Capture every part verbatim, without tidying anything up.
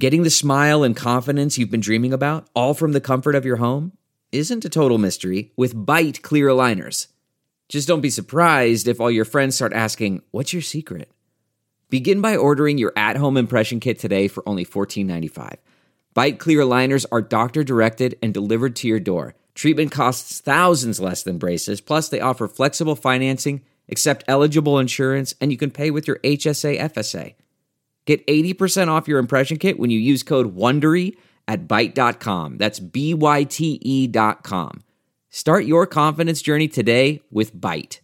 Getting the smile and confidence you've been dreaming about, all from the comfort of your home, isn't a total mystery with Byte clear aligners. Just don't be surprised if all your friends start asking, "What's your secret?" Begin by ordering your at-home impression kit today for only fourteen ninety-five. Byte clear aligners are doctor-directed and delivered to your door. Treatment costs thousands less than braces, plus they offer flexible financing, accept eligible insurance, and you can pay with your H S A F S A. Get eighty percent off your impression kit when you use code WONDERY at byte dot com. That's B Y T E dot com. Start your confidence journey today with Byte.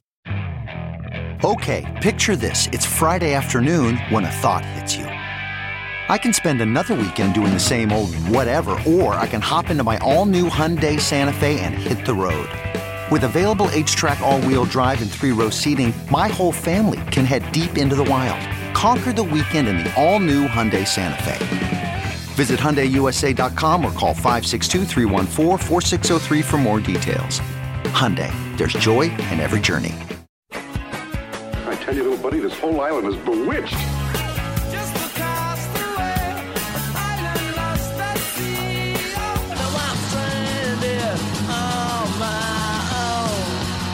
Okay, picture this. It's Friday afternoon when a thought hits you. I can spend another weekend doing the same old whatever, or I can hop into my all-new Hyundai Santa Fe and hit the road. With available H-Track all-wheel drive and three-row seating, my whole family can head deep into the wild. Conquer the weekend in the all-new Hyundai Santa Fe. Visit Hyundai U S A dot com or call five six two, three one four, four six zero three for more details. Hyundai, there's joy in every journey. I tell you, little buddy, this whole island is bewitched. Just across the way, an island lost at sea. Now I'm stranded on my own.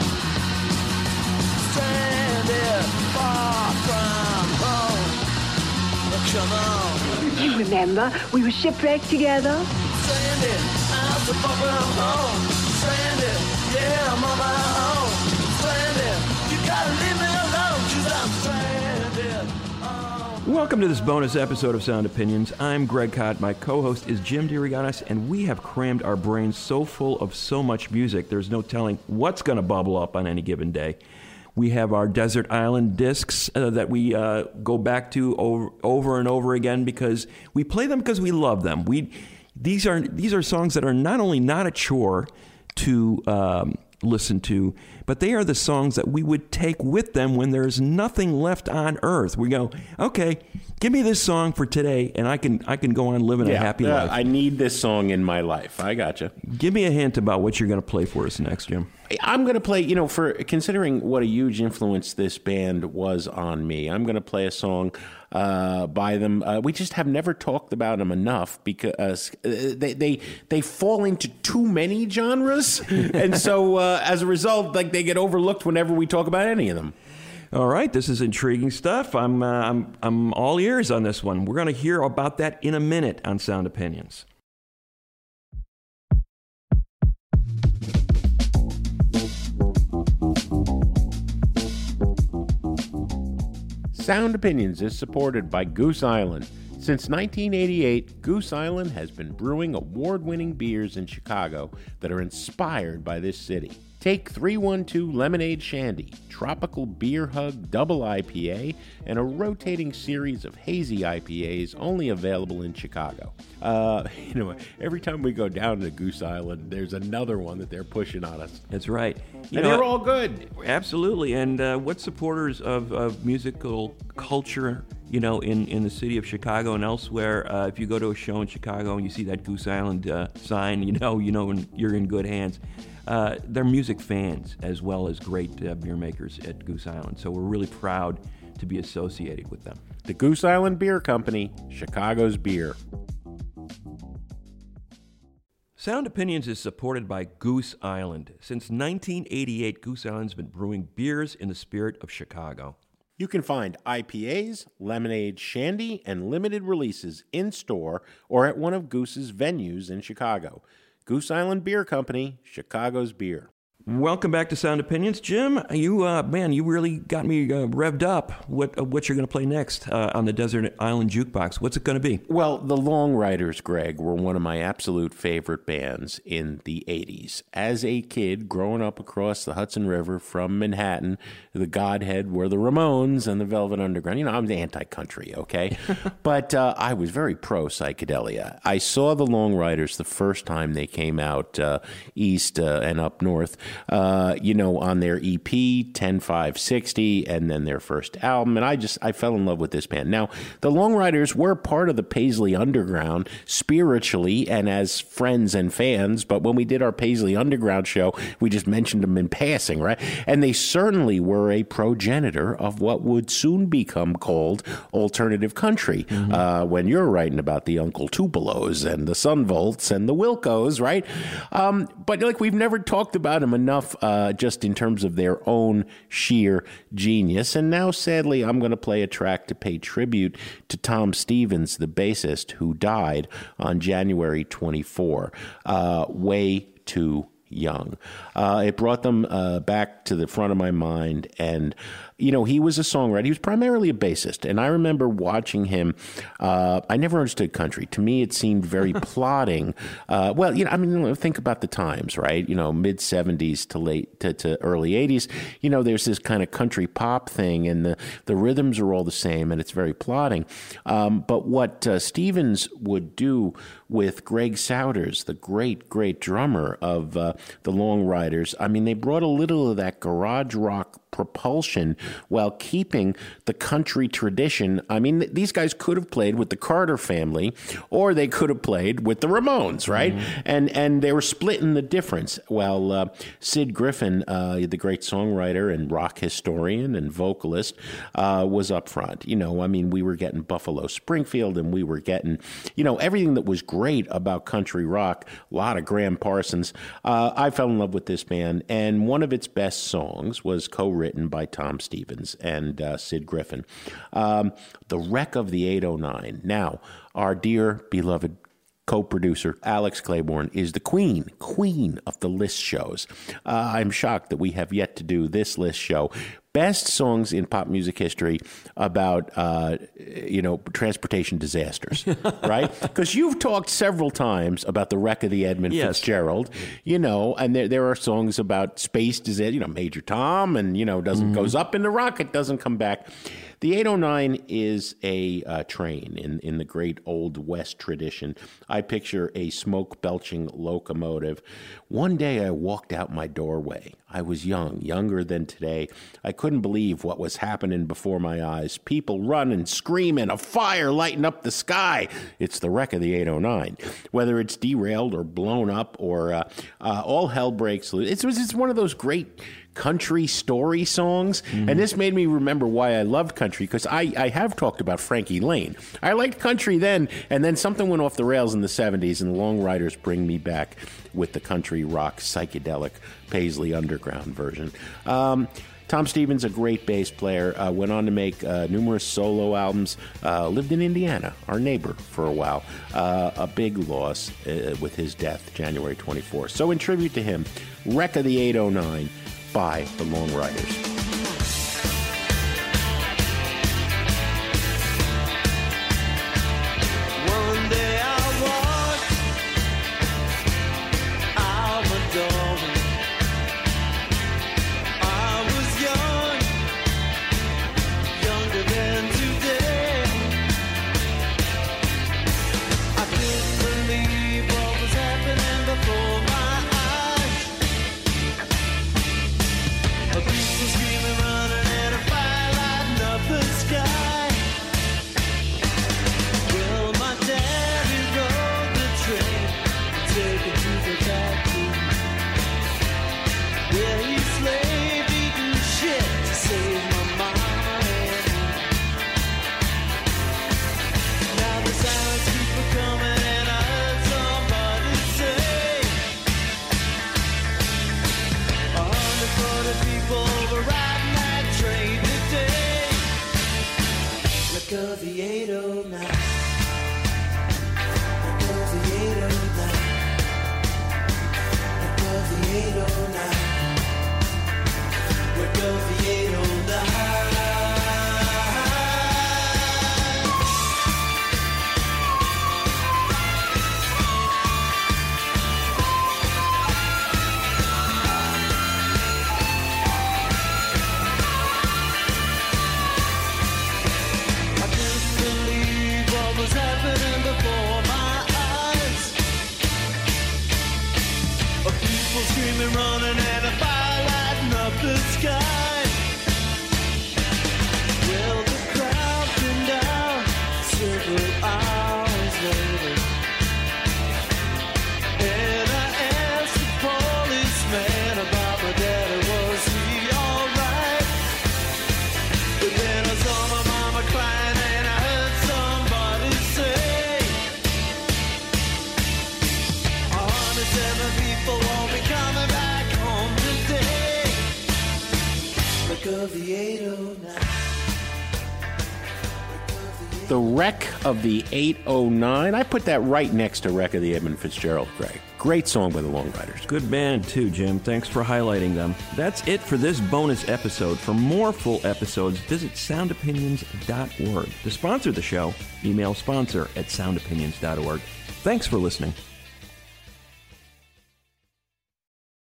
Stranded far from home. Come on. You remember, we were shipwrecked together. Stranded out so far from home. Stranded, yeah, I'm on my own. Stranded, you gotta leave me alone, 'cause I'm stranded. Oh. Welcome to this bonus episode of Sound Opinions. I'm Greg Kot. My co-host is Jim DeRogatis, and we have crammed our brains so full of so much music, there's no telling what's going to bubble up on any given day. We have our Desert Island discs uh, that we uh, go back to over, over and over again because we play them because we love them. We these are these are songs that are not only not a chore to um, listen to, but they are the songs that we would take with them when there's nothing left on earth. We go, okay, give me this song for today, and I can I can go on living yeah, a happy uh, life. I need this song in my life. I gotcha. Give me a hint about what you're going to play for us next, Jim. I'm going to play, you know, for considering what a huge influence this band was on me, I'm going to play a song uh, by them. Uh, we just have never talked about them enough because they they, they fall into too many genres. And so uh, as a result, like they get overlooked whenever we talk about any of them. All right, this is intriguing stuff. I'm uh, I'm I'm all ears on this one. We're going to hear about that in a minute on Sound Opinions. Sound Opinions is supported by Goose Island. Since nineteen eighty-eight, Goose Island has been brewing award-winning beers in Chicago that are inspired by this city. Take three one two Lemonade Shandy, Tropical Beer Hug Double I P A, and a rotating series of hazy I P As only available in Chicago. Uh, you know, every time we go down to Goose Island, there's another one that they're pushing on us. That's right. You and know, they're all good. Absolutely. And uh, what supporters of, of musical culture, you know, in, in the city of Chicago and elsewhere, uh, if you go to a show in Chicago and you see that Goose Island uh, sign, you know, you know you're in good hands. Uh, they're music fans as well as great uh, beer makers at Goose Island. So we're really proud to be associated with them. The Goose Island Beer Company, Chicago's beer. Sound Opinions is supported by Goose Island. Since nineteen eighty-eight, Goose Island's been brewing beers in the spirit of Chicago. You can find I P As, lemonade, shandy, and limited releases in-store or at one of Goose's venues in Chicago. Goose Island Beer Company, Chicago's beer. Welcome back to Sound Opinions. Jim, you, uh, man, you really got me uh, revved up. What uh, what you're going to play next uh, on the Desert Island Jukebox? What's it going to be? Well, the Long Riders, Greg, were one of my absolute favorite bands in the eighties. As a kid, growing up across the Hudson River from Manhattan, the Godhead were the Ramones and the Velvet Underground. You know, I'm the anti-country, okay? But uh, I was very pro-psychedelia. I saw the Long Riders the first time they came out uh, east uh, and up north. uh, you know, on their E P, ten five sixty, and then their first album. And I just, I fell in love with this band. Now, the Long Riders were part of the Paisley Underground spiritually and as friends and fans, but when we did our Paisley Underground show, we just mentioned them in passing, right? And they certainly were a progenitor of what would soon become called alternative country. Mm-hmm. Uh, when you're writing about the Uncle Tupelos and the Sunvolts and the Wilcos, right? Um, but like we've never talked about them enough uh, just in terms of their own sheer genius. And now, sadly, I'm going to play a track to pay tribute to Tom Stevens, the bassist, who died on January twenty-fourth, uh, way too young. Uh, it brought them uh, back to the front of my mind. And, you know, he was a songwriter. He was primarily a bassist. And I remember watching him. Uh, I never understood country. To me, it seemed very plodding. Uh, well, you know, I mean, think about the times, right? You know, mid seventies to late to, to early eighties. You know, there's this kind of country pop thing, and the, the rhythms are all the same, and it's very plodding. Um, but what uh, Stevens would do with Greg Souders, the great, great drummer of uh, the Long Riders, I mean, they brought a little of that garage rock propulsion while keeping the country tradition. I mean, th- these guys could have played with the Carter family, or they could have played with the Ramones, right? Mm-hmm. And and they were splitting the difference. Well, uh, Sid Griffin, uh, the great songwriter and rock historian and vocalist, uh, was up front. You know, I mean, we were getting Buffalo Springfield, and we were getting, you know, everything that was great about country rock. A lot of Graham Parsons. Uh, I fell in love with this band, and one of its best songs was co-written by Tom Stevens and uh, Sid Griffin. Um, the Wreck of the eight oh nine. Now, our dear, beloved co-producer Alex Claiborne is the queen, queen of the list shows. Uh, I'm shocked that we have yet to do this list show. Best songs in pop music history about, uh, you know, transportation disasters, right? Because you've talked several times about the wreck of the Edmund yes. Fitzgerald, you know, and there there are songs about space disaster, you know, Major Tom, and, you know, doesn't mm-hmm. goes up in the rocket, doesn't come back. The eight oh nine is a uh, train in, in the great Old West tradition. I picture a smoke-belching locomotive. One day I walked out my doorway. I was young, younger than today. I couldn't believe what was happening before my eyes. People running, screaming, a fire lighting up the sky. It's the wreck of the eight oh nine. Whether it's derailed or blown up or uh, uh, all hell breaks loose. It's, it's one of those great country story songs. Mm-hmm. And this made me remember why I loved country, because I, I have talked about Frankie Lane. I liked country then, and then something went off the rails in the seventies, and the Long Riders bring me back with the country rock psychedelic Paisley Underground version. Um, Tom Stevens, a great bass player, uh, went on to make uh, numerous solo albums, uh, lived in Indiana, our neighbor, for a while. Uh, a big loss uh, with his death, January twenty-fourth. So in tribute to him, Wreck of the eight oh nine by the Long Riders. Scream of the eight oh nine. The Wreck of the eight oh nine. I put that right next to Wreck of the Edmund Fitzgerald, Greg. Great song by the Long Riders. Good band, too, Jim. Thanks for highlighting them. That's it for this bonus episode. For more full episodes, visit sound opinions dot org. To sponsor the show, email sponsor at sound opinions dot org. Thanks for listening.